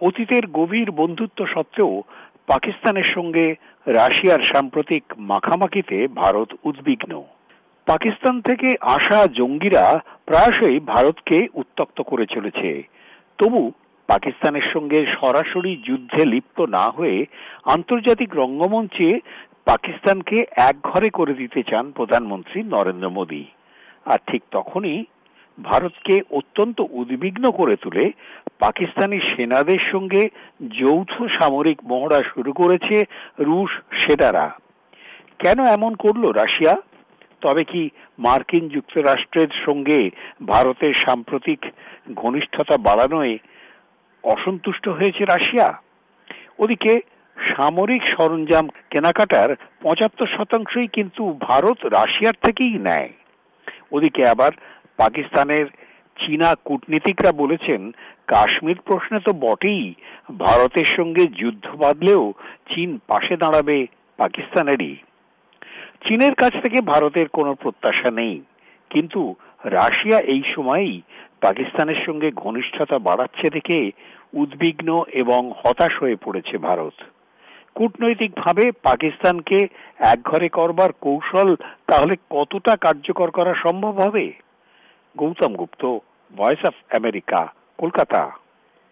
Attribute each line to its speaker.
Speaker 1: অতীতের গভীর বন্ধুত্ব সত্ত্বেও পাকিস্তানের সঙ্গে রাশিয়ার সাম্প্রতিক মাখামাখিতে ভারত উদ্বিগ্ন। পাকিস্তান থেকে আসা জঙ্গিরা প্রায়শই ভারতকে উত্ত্যক্ত করে চলেছে। তবু পাকিস্তানের সঙ্গে সরাসরি যুদ্ধে লিপ্ত না হয়ে আন্তর্জাতিক রঙ্গমঞ্চে পাকিস্তানকে একঘরে করে দিতে চান প্রধানমন্ত্রী নরেন্দ্র মোদী। আর ঠিক তখনই ভারতকে অত্যন্ত উদ্বিগ্ন করে তুলে পাকিস্তানি সেনাদের সঙ্গে যৌথ সামরিক মহড়া শুরু করেছে রুশ সেনারা। কেন এমন করল রাশিয়া? তবে কি মার্কিন যুক্তরাষ্ট্রের সঙ্গে ভারতের সাম্প্রতিক ঘনিষ্ঠতা বাড়ানোয় অসন্তুষ্ট হয়েছে রাশিয়া? ওদিকে সামরিক সরঞ্জাম কেনাকাটার ৭৫%ই কিন্তু ভারত রাশিয়ার থেকেই নেয়। ওদিকে আবার পাকিস্তানের চীনা কূটনীতিকরা বলেছেন, কাশ্মীর প্রশ্নে তো বটেই, ভারতের সঙ্গে যুদ্ধ বাঁধলেও চীন পাশে দাঁড়াবে পাকিস্তানেরই। চীনের কাছ থেকে ভারতের কোনো প্রত্যাশা নেই, কিন্তু রাশিয়া এই সময়েই পাকিস্তানের সঙ্গে ঘনিষ্ঠতা বাড়াচ্ছে দেখে উদ্বিগ্ন এবং হতাশ হয়ে পড়েছে ভারত। কূটনৈতিকভাবে পাকিস্তানকে একঘরে করবার কৌশল তাহলে কতটা কার্যকর করা সম্ভব হবে? Gautam Gupta, voice of America, Kolkata.